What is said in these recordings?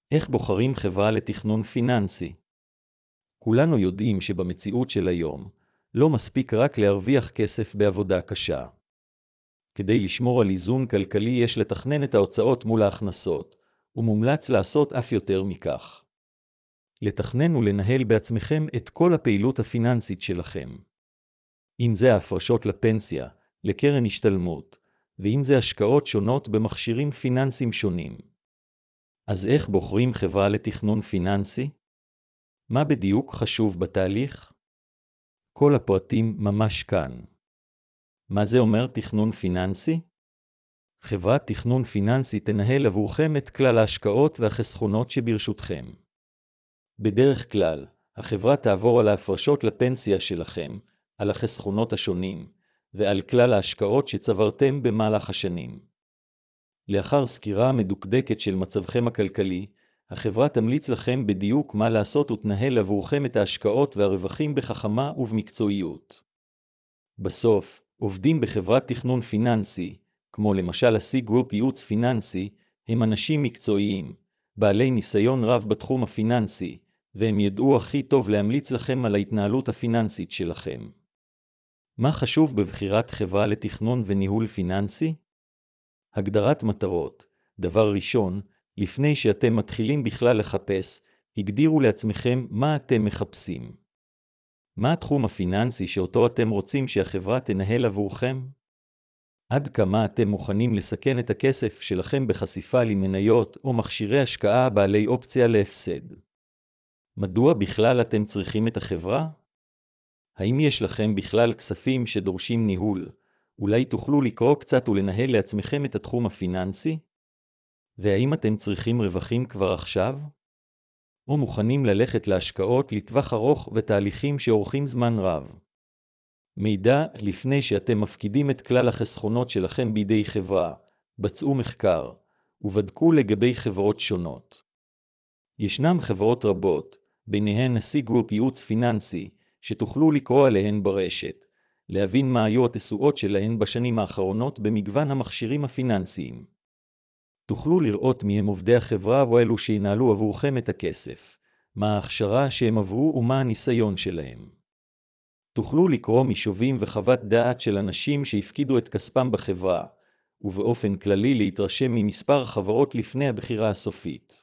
איך בוחרים חברה לתכנון פיננסי? כולנו יודעים שבמציאות של היום, לא מספיק רק להרוויח כסף בעבודה קשה. כדי לשמור על איזון כלכלי יש לתכנן את ההוצאות מול ההכנסות, ומומלץ לעשות אף יותר מכך. לתכנן ולנהל בעצמכם את כל הפעילות הפיננסית שלכם. אם זה ההפרשות לפנסיה, לקרן השתלמות, ואם זה השקעות שונות במכשירים פיננסיים שונים. אז איך בוחרים חברה לתכנון פיננסי? מה בדיוק חשוב בתהליך? כל הפרטים ממש כאן. מה זה אומר תכנון פיננסי? חברת תכנון פיננסי תנהל עבורכם את כלל ההשקעות והחסכונות שברשותכם. בדרך כלל, החברה תעבור על ההפרשות לפנסיה שלכם, על החסכונות השונים, ועל כלל ההשקעות שצברתם במהלך השנים. לאחר סקירה מדוקדקת של מצבכם הכלכלי, החברה תמליץ לכם בדיוק מה לעשות ותנהל עבורכם את ההשקעות והרווחים בחכמה ובמקצועיות. בסוף, עובדים בחברת תכנון פיננסי, כמו למשל ה-C Group ייעוץ פיננסי, הם אנשים מקצועיים, בעלי ניסיון רב בתחום הפיננסי, והם ידעו הכי טוב להמליץ לכם על ההתנהלות הפיננסית שלכם. מה חשוב בבחירת חברה לתכנון וניהול פיננסי? הגדרת מטרות. דבר ראשון, לפני שאתם מתחילים בכלל לחפש, הגדירו לעצמכם מה אתם מחפשים. מה התחום הפיננסי שאותו אתם רוצים שהחברה תנהל עבורכם? עד כמה אתם מוכנים לסכן את הכסף שלכם בחשיפה למניות או מכשירי השקעה בעלי אופציה להפסד? מדוע בכלל אתם צריכים את החברה? האם יש לכם בכלל כספים שדורשים ניהול? אולי תוכלו לקרוא קצת ולנהל לעצמכם את התחום הפיננסי? והאם אתם צריכים רווחים כבר עכשיו? או מוכנים ללכת להשקעות לטווח ארוך ותהליכים שאורכים זמן רב? מידע לפני שאתם מפקידים את כלל החסכונות שלכם בידי חברה, בצעו מחקר, ובדקו לגבי חברות שונות. ישנם חברות רבות, ביניהן ה-C Group ייעוץ פיננסי, שתוכלו לקרוא עליהן ברשת, להבין מה היו התשואות שלהן בשנים האחרונות במגוון המכשירים הפיננסיים. תוכלו לראות מי הם עובדי החברה או אלו שינהלו עבורכם את הכסף, מה ההכשרה שהם עברו ומה הניסיון שלהם. תוכלו לקרוא משובים וחוות דעת של אנשים שהפקידו את כספם בחברה, ובאופן כללי להתרשם ממספר חברות לפני הבחירה הסופית.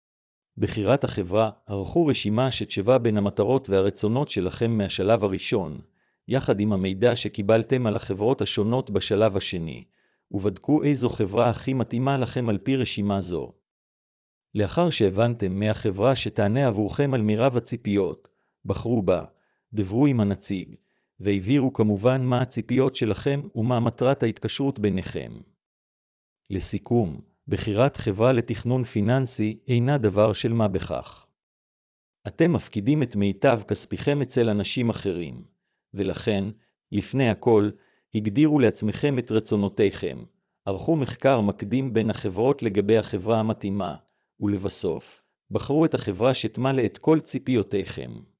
בחירת החברה, ערכו רשימה שתשווה בין המטרות והרצונות שלכם מהשלב הראשון, יחד עם המידע שקיבלתם על החברות השונות בשלב השני, ובדקו איזו חברה הכי מתאימה לכם על פי רשימה זו. לאחר שהבנתם מהחברה שתענה עבורכם על מירב הציפיות, בחרו בה, דברו עם הנציג, והבהירו כמובן מה הציפיות שלכם ומה מטרת ההתקשרות ביניכם. לסיכום, בחירת חברה לתכנון פיננסי אינה דבר של מה בכך. אתם מפקידים את מיטב כספיכם אצל אנשים אחרים, ולכן, לפני הכל, הגדירו לעצמכם את רצונותיכם, ערכו מחקר מקדים בין החברות לגבי החברה המתאימה, ולבסוף, בחרו את החברה שתמלא את כל ציפיותיכם.